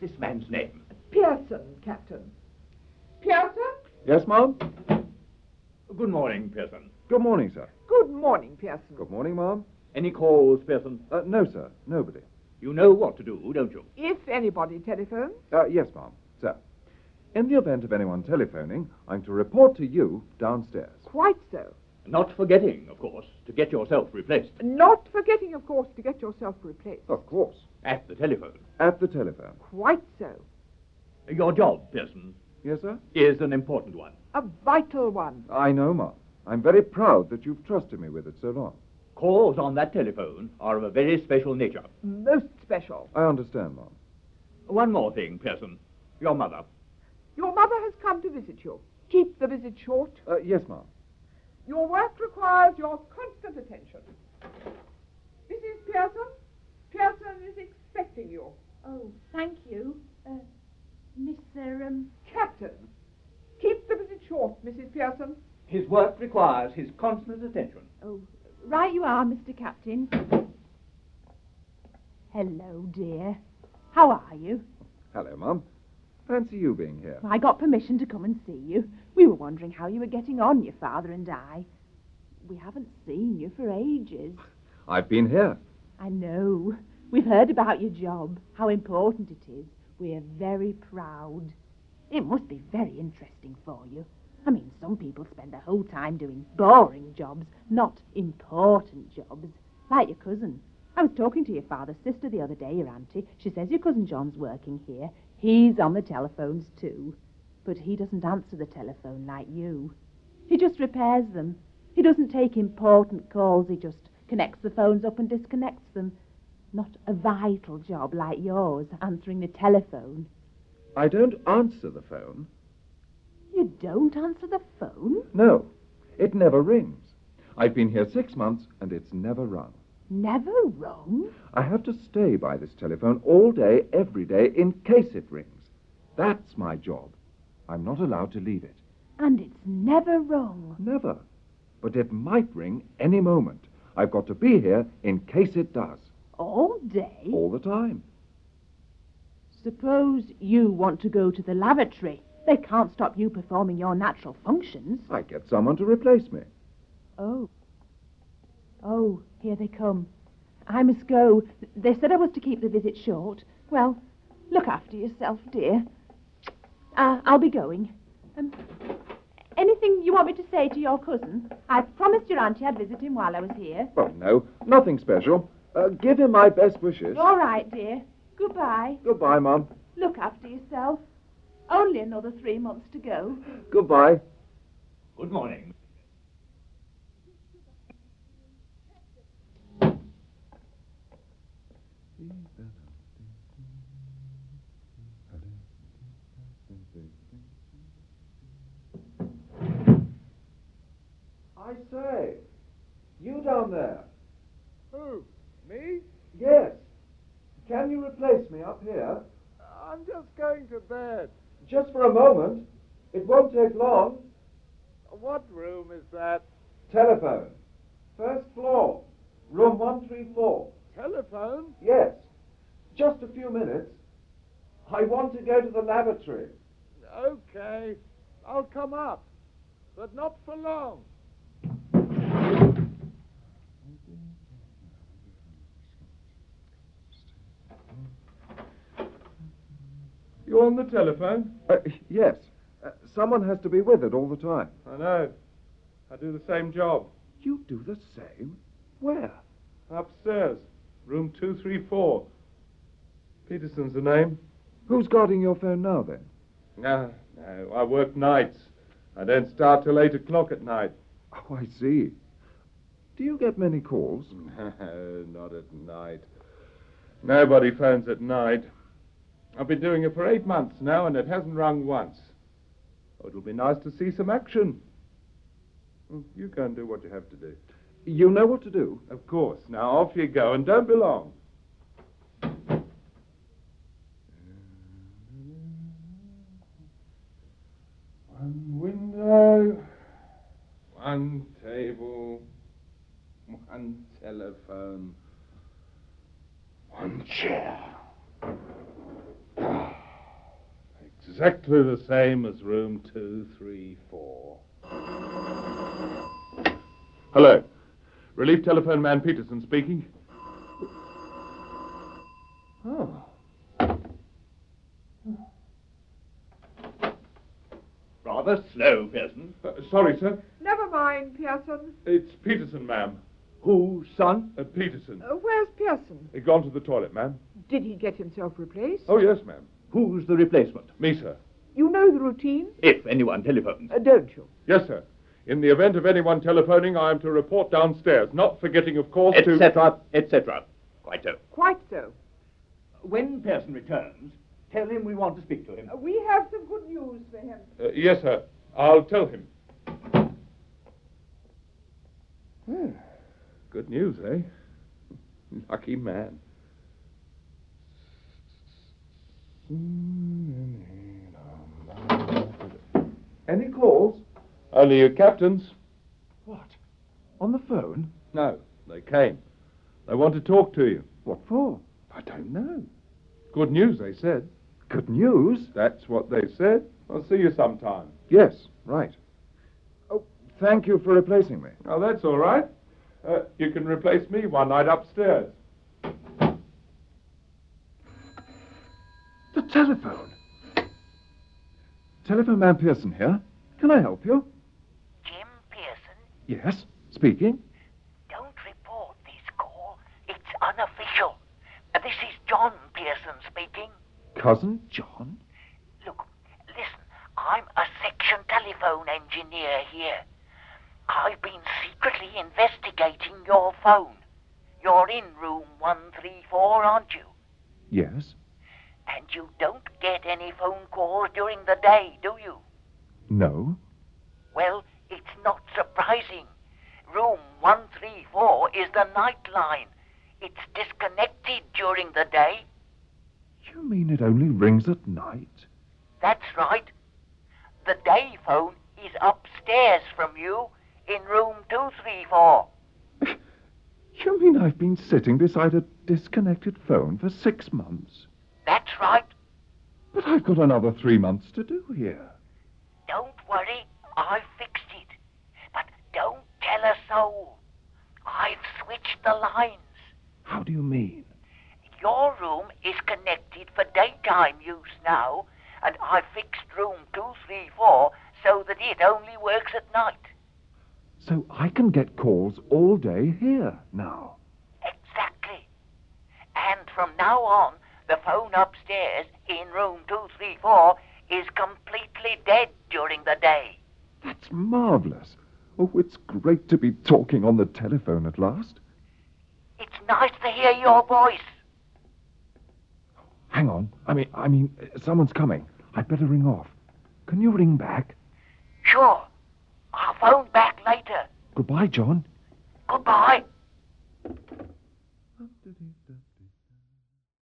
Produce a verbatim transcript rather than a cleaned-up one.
this man's name? Pearson, Captain. Pearson? Yes, Ma'am? Good morning, Pearson. Good morning, sir. Good morning, Pearson. Good morning, Ma'am. Any calls, Pearson? Uh, no, sir. Nobody. You know what to do, don't you? If anybody telephones. Uh, yes, Ma'am. Sir. In the event of anyone telephoning, I'm to report to you downstairs. Quite so. Not forgetting, of course, to get yourself replaced. Not forgetting, of course, to get yourself replaced. Of course. At the telephone. At the telephone. Quite so. Your job, Pearson, Yes, sir? is an important one. A vital one. I know, Ma'am. I'm very proud that you've trusted me with it so long. Calls on that telephone are of a very special nature. Most special. I understand, Ma'am. One more thing, Pearson. Your mother. Your mother has come to visit you. Keep the visit short. Uh, yes, Ma'am. Your work requires your constant attention. Missus Pearson? Pearson is expecting you. Oh, thank you. Uh, Mister Um... Captain. Keep the visit short, Missus Pearson. His work requires his constant attention. Oh, right you are, Mister Captain. Hello, dear. How are you? Hello, Ma'am. Fancy you being here. I got permission to come and see you. We were wondering how you were getting on, your father and I. We haven't seen you for ages. I've been here. I know. We've heard about your job, how important it is. We're very proud. It must be very interesting for you. I mean, some people spend their whole time doing boring jobs, not important jobs, like your cousin. I was talking to your father's sister the other day, your auntie. She says your cousin John's working here. He's on the telephones too, but he doesn't answer the telephone like you. He just repairs them. He doesn't take important calls. He just connects the phones up and disconnects them. Not a vital job like yours, answering the telephone. I don't answer the phone. You don't answer the phone? No, it never rings. I've been here six months and it's never rung. Never rung? I have to stay by this telephone all day, every day, in case it rings. That's my job. I'm not allowed to leave it. And it's never rung? Never. But it might ring any moment. I've got to be here in case it does. All day? All the time. Suppose you want to go to the lavatory. They can't stop you performing your natural functions. I get someone to replace me. Oh. Oh, here they come. I must go. They said I was to keep the visit short. Well, look after yourself, dear. Uh, I'll be going. Um, anything you want me to say to your cousin? I promised your auntie I'd visit him while I was here. Well, no, nothing special. Uh, give him my best wishes. All right, dear. Goodbye. Goodbye, Mum. Look after yourself. Only another three months to go. Goodbye. Good morning. I say, you down there. Who? Me? Yes. Can you replace me up here? I'm just going to bed. Just for a moment. It won't take long. What room is that? Telephone. First floor. Room one three four. Telephone? Yes. Just a few minutes. I want to go to the lavatory. Okay. I'll come up. But not for long. You on the telephone? Uh, yes. Uh, someone has to be with it all the time. I know. I do the same job. You do the same? Where? Upstairs. Room two three four. Peterson's the name. Who's guarding your phone now, then? No, no. I work nights. I don't start till eight o'clock at night. Oh, I see. Do you get many calls? No, not at night. Nobody phones at night. I've been doing it for eight months now, and it hasn't rung once. Oh, it'll be nice to see some action. Well, you go and do what you have to do. You know what to do? Of course. Now, off you go, and don't be long. One window, one table, one telephone, one chair. Ah. exactly the same as room two three four. Hello. Relief telephone man Peterson speaking. Oh. Rather slow, Pearson. Uh, sorry, sir. Never mind, Pearson. It's Peterson, ma'am. Whose son? Uh, Peterson. Uh, where's Pearson? He gone to the toilet, ma'am. Did he get himself replaced? Oh, yes, ma'am. Who's the replacement? Me, sir. You know the routine? If anyone telephones. Uh, don't you? Yes, sir. In the event of anyone telephoning, I am to report downstairs, not forgetting, of course, to... Etc., et cetera. Quite so. Quite so. When Pearson returns, tell him we want to speak to him. Uh, we have some good news for him. Uh, yes, sir. I'll tell him. Hmm. Good news, eh? Lucky man. Any calls? Only your captains. What? On the phone? No, they came. They want to talk to you. What for? I don't know. Good news, they said. Good news? That's what they said. I'll see you sometime. Yes, right. Oh, thank you for replacing me. Oh, that's all right. Uh, you can replace me one night upstairs. The telephone. Telephone man Pearson here. Can I help you? Jim Pearson, Yes, speaking. don't report this call. It's unofficial. Uh, This is John Pearson speaking. Cousin John? Look, listen, I'm a section telephone engineer here. I've been secretly investigating your phone. You're in room one three four, aren't you? Yes. And you don't get any phone calls during the day, do you? No. Well, it's not surprising. Room one three four is the night line. It's disconnected during the day. You mean it only rings at night? That's right. The day phone is upstairs from you in room two three four. You mean I've been sitting beside a disconnected phone for six months? That's right. But I've got another three months to do here. Don't worry, I fixed it. But don't tell a soul. I've switched the lines. How do you mean? Your room is connected for daytime use now, and I fixed room two three four so that it only works at night. So I can get calls all day here now. Exactly. And from now on, the phone upstairs in room two three four is completely dead during the day. That's marvelous. Oh, it's great to be talking on the telephone at last. It's nice to hear your voice. Hang on. I mean, I mean, uh, someone's coming. I'd better ring off. Can you ring back? Sure. I'll phone back later. Goodbye, John. Goodbye. Did he?